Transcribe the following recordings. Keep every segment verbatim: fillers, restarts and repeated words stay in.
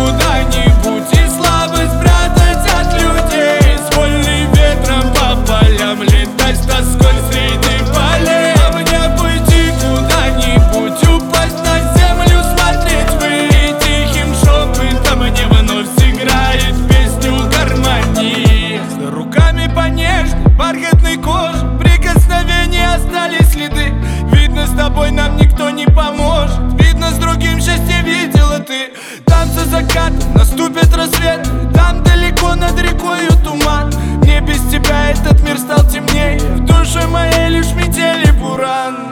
куда-нибудь и слабость спрятать от людей. С вольным ветром по полям летать с тоской среди полей. А мне пойти куда-нибудь, упасть на землю, смотреть в и тихим шепотом мне вновь сыграет песню гармонии. С руками по нежной бархатной коже прикосновения остались следы. Видно, с тобой нам никто не поможет. Видно, с другим счастье видела ты. Там за закатом наступит рассвет, там далеко над рекою туман. Мне без тебя этот мир стал темнее, в душе моей лишь метели буран.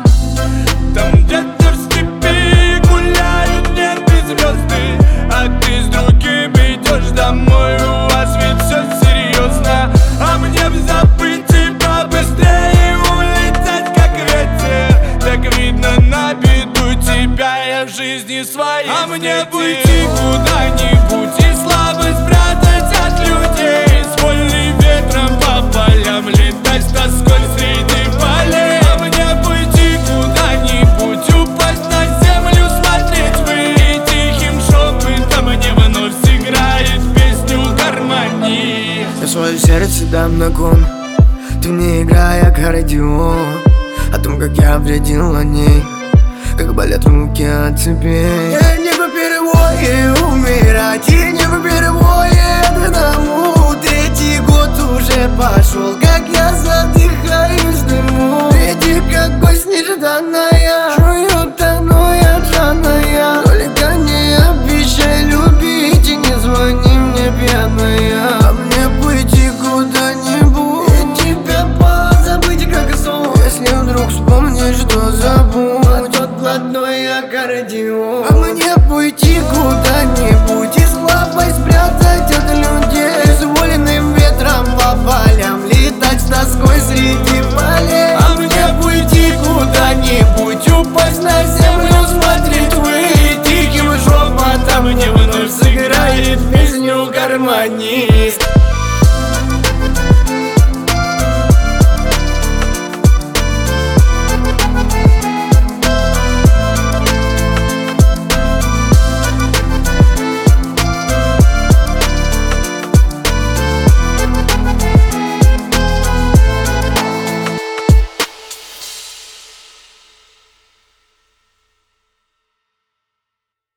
Там где-то в степи гуляют небо звезды, а ты с другим идешь домой, у вас ведь все серьезно. А мне б забыть тебя быстрее, улететь как ветер. Так видно, на беду тебя я в жизни своей. А мне бы идти куда-нибудь и слабость спрятать от людей. С вольным ветром по полям летать с тоской среди полей. А мне бы идти куда-нибудь, упасть на землю, смотреть в и тихим шепотом мне вновь сыграет песню гармонии. Я свое сердце дам на кон, ты мне играй аккордеон. О том, как я вредил о ней, как болят руки от цепей. Я не по первое умирать, и не по первое одному. Третий год уже пошел, как я задыхаюсь в дыму. Третий как гость нежданная, жую тону я джаная. Только не обещай любить и не звони мне пьяная. А мне пойти куда-нибудь и тебя позабыть как сон. Если вдруг вспомнишь, что забудь тот блатной аккордеон. А мне пойти куда-нибудь и слабость спрятать от людей. С вольным ветром по полям летать с тоской среди полей. А мне пойти куда-нибудь, упасть на землю, смотреть в и тихим шепотом мне вновь сыграет песню гармонии.